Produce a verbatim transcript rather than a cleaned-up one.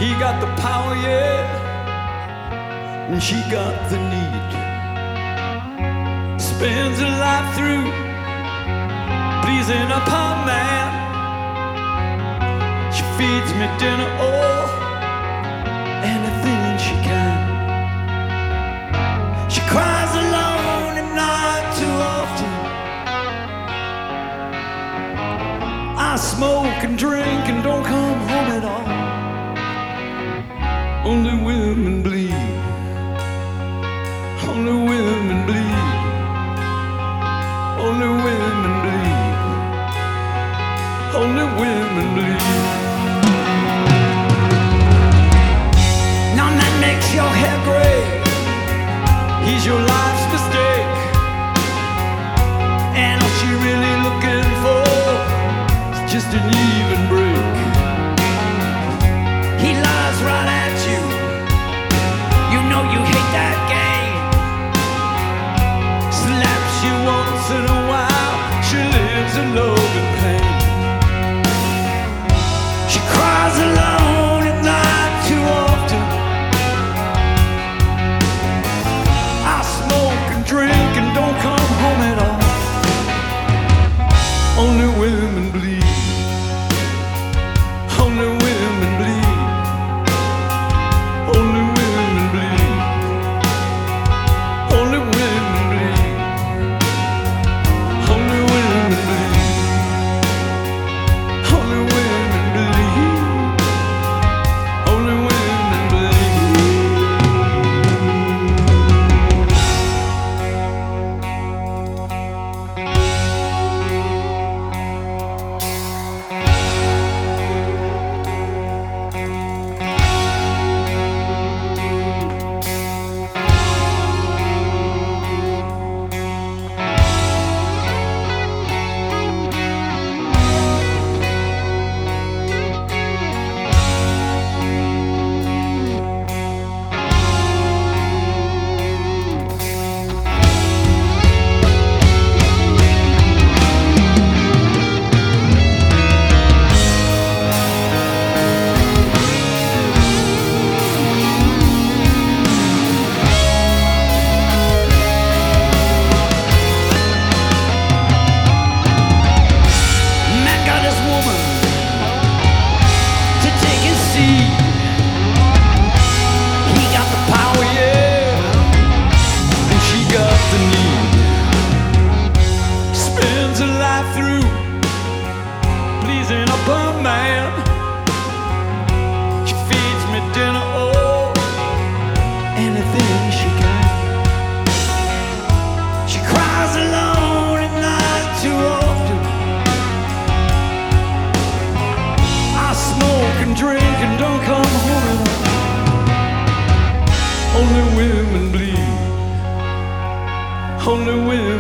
He got the power, yeah, and she got the need. Spends her life through pleasing up her man. She feeds me dinner, oh, anything she can. She cries alone at night too often. I smoke and drink and don't come home at all. Only women bleed. Only women bleed. Only women bleed. Only women bleed. None that makes your hair gray. He's your life's mistake. And all she really looking for is just an even break. He lies right at you. You know you hate that game. Slaps you once in a while. She lives in love and pain. She cries alone at night too often. I smoke and drink and don't come home at all. Only women bleed. Only women bleed. Only women bleed. Only women bleed. Only women bleed. Only women bleed. Only women bleed. Man got his woman to take his seat. He got the power, yeah, and she got the need. Spends her life through pleasing up her man. She feeds me dinner, oh, anything she can. She cries alone at night too often. I smoke and drink and don't come home at all. Only women bleed. Only women